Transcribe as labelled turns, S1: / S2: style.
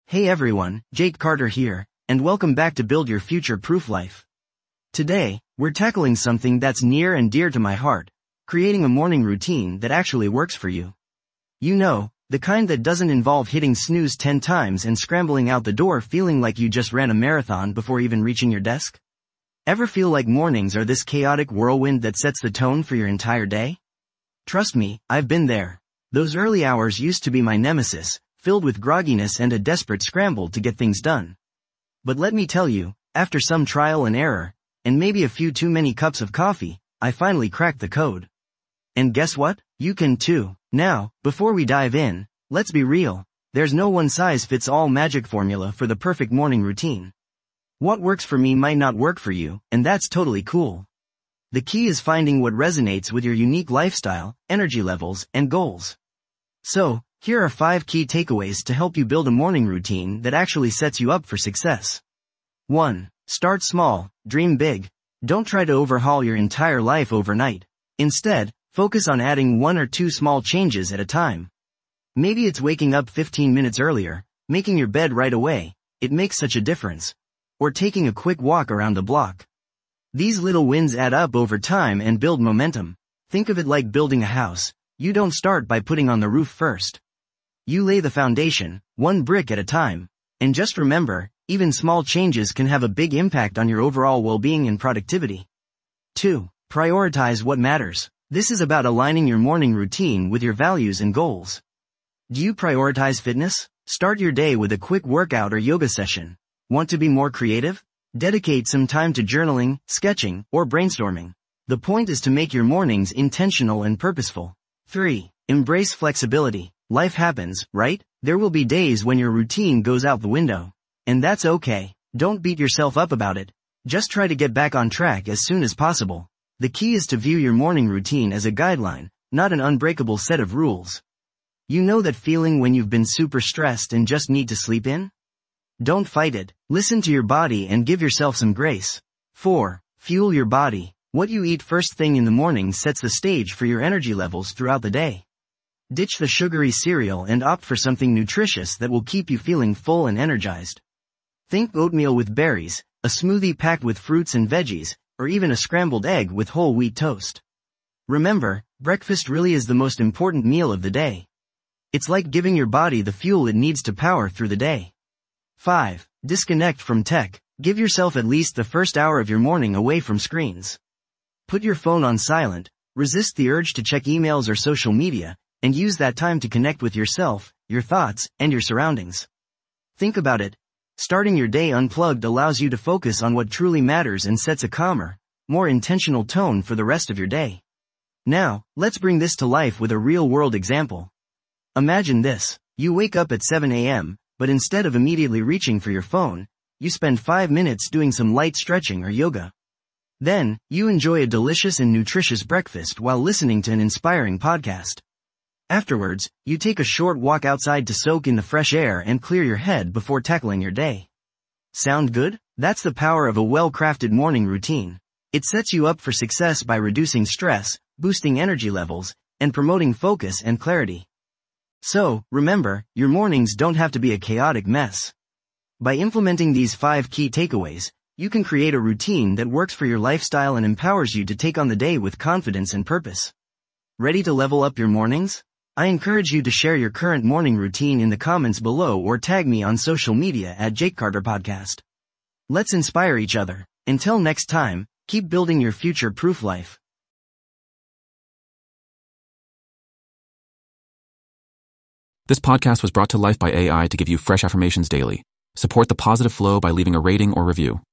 S1: Hey everyone, Jake Carter here, and welcome back to Build Your Future-Proof Life. Today, we're tackling something that's near and dear to my heart, creating a morning routine that actually works for you. You know, the kind that doesn't involve hitting snooze 10 times and scrambling out the door feeling like you just ran a marathon before even reaching your desk? Ever feel like mornings are this chaotic whirlwind that sets the tone for your entire day? Trust me, I've been there. Those early hours used to be my nemesis, filled with grogginess and a desperate scramble to get things done. But let me tell you, after some trial and error, and maybe a few too many cups of coffee, I finally cracked the code. And guess what? You can too. Now, before we dive in, let's be real. There's no one-size-fits-all magic formula for the perfect morning routine. What works for me might not work for you, and that's totally cool. The key is finding what resonates with your unique lifestyle, energy levels, and goals. So, here are 5 key takeaways to help you build a morning routine that actually sets you up for success. 1. Start small, dream big. Don't try to overhaul your entire life overnight. Instead, focus on adding 1 or 2 small changes at a time. Maybe it's waking up 15 minutes earlier, making your bed right away, it makes such a difference. Or taking a quick walk around the block. These little wins add up over time and build momentum. Think of it like building a house. You don't start by putting on the roof first. You lay the foundation, 1 brick at a time. And just remember, even small changes can have a big impact on your overall well-being and productivity. 2. Prioritize what matters. This is about aligning your morning routine with your values and goals. Do you prioritize fitness? Start your day with a quick workout or yoga session. Want to be more creative? Dedicate some time to journaling, sketching, or brainstorming. The point is to make your mornings intentional and purposeful. 3. Embrace flexibility. Life happens, right? There will be days when your routine goes out the window. And that's okay. Don't beat yourself up about it. Just try to get back on track as soon as possible. The key is to view your morning routine as a guideline, not an unbreakable set of rules. You know that feeling when you've been super stressed and just need to sleep in? Don't fight it. Listen to your body and give yourself some grace. 4. Fuel your body. What you eat first thing in the morning sets the stage for your energy levels throughout the day. Ditch the sugary cereal and opt for something nutritious that will keep you feeling full and energized. Think oatmeal with berries, a smoothie packed with fruits and veggies, or even a scrambled egg with whole wheat toast. Remember, breakfast really is the most important meal of the day. It's like giving your body the fuel it needs to power through the day. 5. Disconnect from tech. Give yourself at least the first hour of your morning away from screens. Put your phone on silent, resist the urge to check emails or social media, and use that time to connect with yourself, your thoughts, and your surroundings. Think about it. Starting your day unplugged allows you to focus on what truly matters and sets a calmer, more intentional tone for the rest of your day. Now, let's bring this to life with a real-world example. Imagine this. You wake up at 7 a.m., but instead of immediately reaching for your phone, you spend 5 minutes doing some light stretching or yoga. Then, you enjoy a delicious and nutritious breakfast while listening to an inspiring podcast. Afterwards, you take a short walk outside to soak in the fresh air and clear your head before tackling your day. Sound good? That's the power of a well-crafted morning routine. It sets you up for success by reducing stress, boosting energy levels, and promoting focus and clarity. So, remember, your mornings don't have to be a chaotic mess. By implementing these 5 key takeaways, you can create a routine that works for your lifestyle and empowers you to take on the day with confidence and purpose. Ready to level up your mornings? I encourage you to share your current morning routine in the comments below or tag me on social media at Jake Carter Podcast. Let's inspire each other. Until next time, keep building your future-proof life.
S2: This podcast was brought to life by AI to give you fresh affirmations daily. Support the positive flow by leaving a rating or review.